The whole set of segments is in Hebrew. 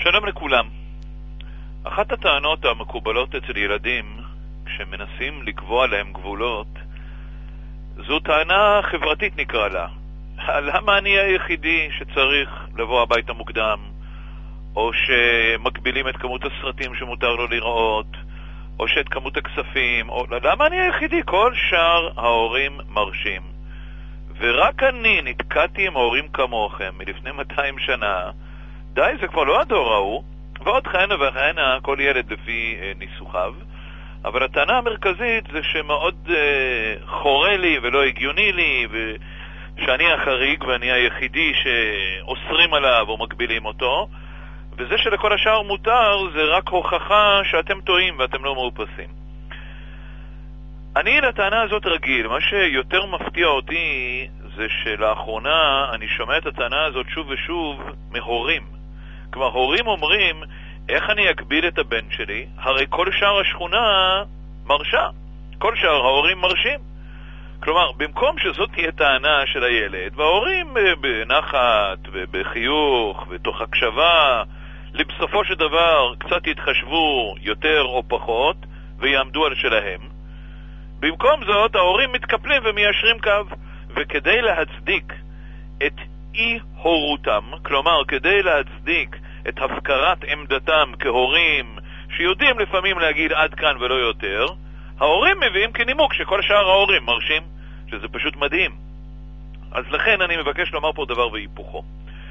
שלום לכולם. אחת הטענות המקובלות אצל ילדים כשמנסים לקבוע להם גבולות זו טענה חברתית נקרא לה. למה אני היחידי שצריך לבוא הביתה מוקדם, או שמגבילים את כמות הסרטים שמותר לו לראות, או שאת כמות הכספים, או למה אני היחידי? כל שאר ההורים מרשים, ורק אני נתקעתי עם הורים כמוכם מלפני 200 שנה. די, זה כבר לא הדור ההוא, ועוד כהנה וכהנה, כל ילד לפי ניסוחיו. אבל הטענה המרכזית זה שמאוד חורה לי ולא הגיוני לי, ושאני החריג ואני היחידי שאוסרים עליו או מגבילים אותו, וזה שלכל השאר מותר זה רק הוכחה שאתם טועים ואתם לא מאופסים. אני לטענה הזאת רגיל. מה שיותר מפתיע אותי זה שלאחרונה אני שומע את הטענה הזאת שוב ושוב מהורים. כלומר, הורים אומרים, איך אני אגביל את הבן שלי? הרי כל שאר השכונה מרשה, כל שאר ההורים מרשים. כלומר, במקום שזאת תהיה טענה של הילד, וההורים בנחת ובחיוך ותוך הקשבה, לבסופו של דבר קצת יתחשבו יותר או פחות ויעמדו על שלהם. במקום זאת, ההורים מתקפלים ומיישרים קו. וכדי להצדיק את אי-הורותם, כלומר, כדי להצדיק את הפקרת עמדתם כהורים שיודעים לפעמים להגיד עד כאן ולא יותר, ההורים מביאים כנימוק שכל שאר ההורים מרשים, שזה פשוט מדהים. אז לכן אני מבקש לומר פה דבר והיפוכו.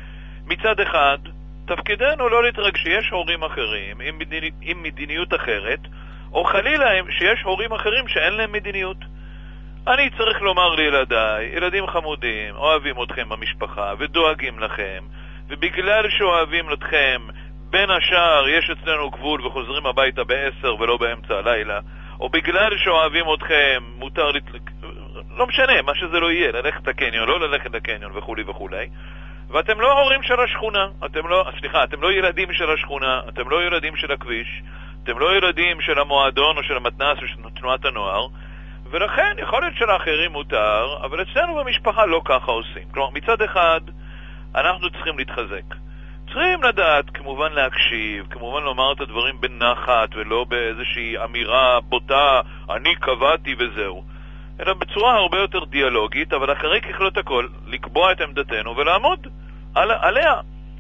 מצד אחד, תפקידנו לא להתרגש שיש הורים אחרים עם מדיניות אחרת, או חלילה שיש הורים אחרים שאין להם מדיניות. אני צריך לומר לילדיי, ילדים חמודים, אוהבים אתכם במשפחה ודואגים לכם, ובגלל שאוהבים אתכם, בין השאר יש אצלנו גבול וחוזרים הביתה ב10 ולא באמצע הלילה, או בגלל שאוהבים אתכם, מותר לא משנה, מה שזה לא יהיה, ללכת לקניון, לא ללכת לקניון וכו' וכו'. ואתם לא הורים של השכונה, אתם לא ילדים של השכונה, אתם לא ילדים של הכביש, אתם לא ילדים של המועדון או של המתנ"ס או של תנועת הנוער, ולכן יכול להיות שלאחרים מותר, אבל אצלנו במשפחה לא ככה עושים. כלומר, מצד אחד, אנחנו צריכים להתחזק. צריכים לדעת, כמובן להקשיב, כמובן לומר את הדברים בנחת ולא באיזושהי אמירה בוטה, אני קבעתי וזהו. אלא בצורה הרבה יותר דיאלוגית, אבל אחרי ככלות הכל, לקבוע את עמדתנו ולעמוד עליה.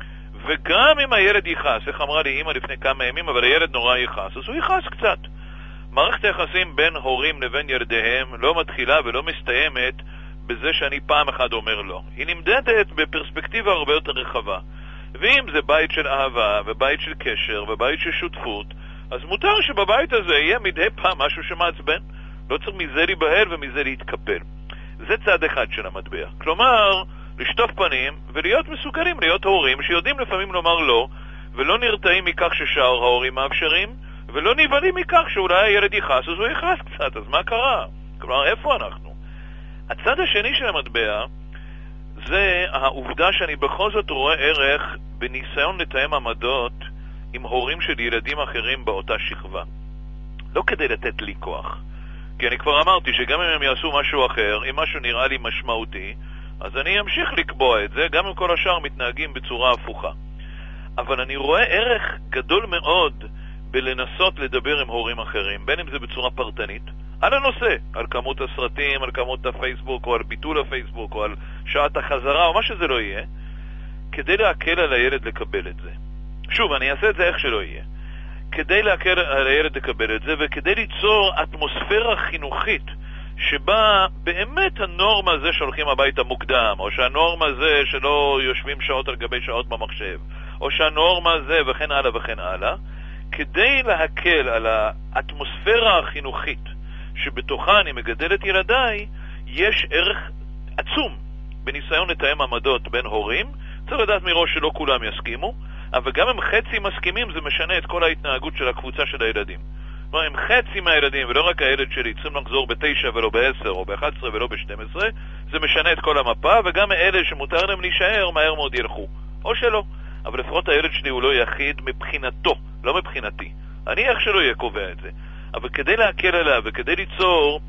וגם אם הילד יכעס, איך אמרה לי אמא לפני כמה ימים, אבל הילד נורא יכעס, אז הוא יכעס קצת. מערכת היחסים בין הורים לבין ילדיהם לא מתחילה ולא מסתיימת בזה שאני פעם אחת אומר לא. היא נמדדת בפרספקטיבה הרבה יותר רחבה. ואם זה בית של אהבה ובית של קשר ובית של שותפות, אז מותר שבבית הזה יהיה מדי פעם משהו שמעצבן. לא צריך מזה להיבהל ומזה להתקפל. זה צד אחד של המטבע. כלומר, לשטוף פנים ולהיות מסוגלים, להיות הורים שיודעים לפעמים לומר לא, ולא נרתעים מכך ששאר ההורים מאפשרים, ולא נבהלים מכך שאולי הילד יכעס, אז הוא יכעס קצת, אז מה קרה? כלומר, איפה אנחנו? הצד השני של המטבע זה העובדה שאני בכל זאת רואה ערך בניסיון לתאם עמדות עם הורים של ילדים אחרים באותה שכבה. לא כדי לתת לי כוח, כי אני כבר אמרתי שגם אם הם יעשו משהו אחר, אם משהו נראה לי משמעותי, אז אני אמשיך לקבוע את זה, גם אם כל השאר מתנהגים בצורה הפוכה. אבל אני רואה ערך גדול מאוד בלנסות לדבר עם הורים אחרים, בין אם זה בצורה פרטנית, על הנושא, על כמות הסרטים, על כמות הפייסבוק, או על ביטול הפייסבוק, או על שעת החזרה, או מה שזה לא יהיה, כדי להקל על הילד לקבל את זה. שוב, אני אעשה את זה איך שלא יהיה. כדי להקל על הילד לקבל את זה, וכדי ליצור אטמוספירה חינוכית, שבה באמת הנורמה זה שהולכים הביתה מוקדם, או שהנורמה זה שלא יושבים שעות על גבי שעות במחשב, או שהנורמה זה וכן הלאה וכן הלאה, כדי להקל על האטמוספירה החינוכית שבתוכה אני מגדל את ילדיי, יש ערך עצום בניסיון לתאם עמדות בין הורים. צריך לדעת מראש שלא כולם יסכימו, אבל גם אם חצי מסכימים זה משנה את כל ההתנהגות של הקבוצה של הילדים. כלומר, אם חצי מהילדים, ולא רק הילד שלי, צריכים לחזור ב9 ולא ב10 או ב11 ולא ב12, זה משנה את כל המפה, וגם אלה שמותר להם להישאר מהר מאוד ילכו, או שלא. אבל לפחות הילד שלי הוא לא יחיד מבחינתו, לא מבחינתי. אני איך שלא יהיה קובע את זה. אבל כדי להקל עליו וכדי ליצור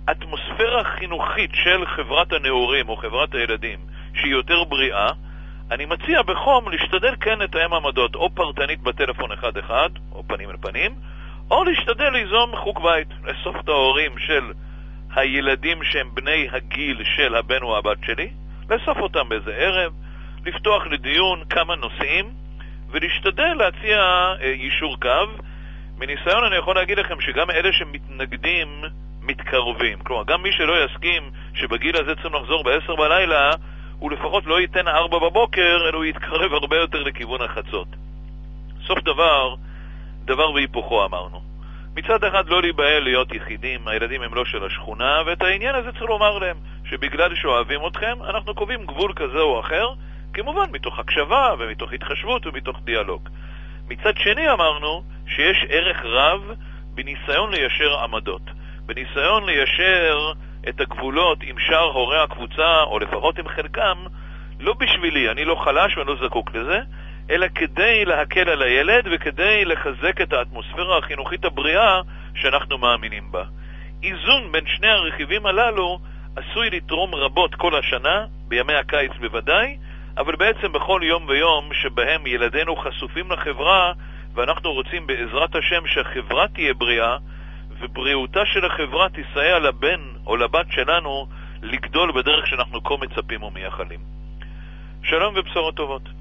אטמוספירה חינוכית של חברת הנאורים או חברת הילדים שהיא יותר בריאה, אני מציע בחום להשתדל כן לתאם עמדות, או פרטנית בטלפון אחד-אחד, או פנים אל פנים, או להשתדל ליזום חוג בית, לאסוף את ההורים של הילדים שהם בני הגיל של הבן או הבת שלי, לאסוף אותם באיזה ערב, לפתוח לדיון כמה נושאים, ולהשתדל להציע יישור קו. מניסיון אני יכול להגיד לכם שגם אלה שמתנגדים מתקרבים. כלומר, גם מי שלא יסכים שבגיל הזה צריכים לחזור ב-10 בלילה, הוא לפחות לא ייתן 4 בבוקר, אלא הוא יתקרב הרבה יותר לכיוון החצות. סוף דבר והיפוכו אמרנו. מצד אחד לא להיבהל להיות יחידים, הילדים הם לא של השכונה, ואת העניין הזה צריך לומר להם, שבגלל שאוהבים אתכם, אנחנו קובעים גבול כזה או אחר, כמובן מתוך הקשבה ומתוך התחשבות ומתוך דיאלוג. מצד שני אמרנו שיש ערך רב בניסיון ליישר עמדות, בניסיון ליישר את הגבולות עם שאר הורי הקבוצה, או לפחות עם חלקם, לא בשבילי, אני לא חלש ואני לא זקוק לזה, אלא כדי להקל על הילד וכדי לחזק את האטמוספירה החינוכית הבריאה שאנחנו מאמינים בה. איזון בין שני הרכיבים הללו עשוי לתרום רבות כל השנה, בימי הקיץ בוודאי, אבל בעצם בכל יום ויום שבהם ילדינו חשופים לחברה, ואנחנו רוצים בעזרת השם שהחברה תהיה בריאה, ובריאותה של החברה תסייע לבן או לבת שלנו לגדול בדרך שאנחנו כה מצפים ומייחלים. שלום ובשורות טובות.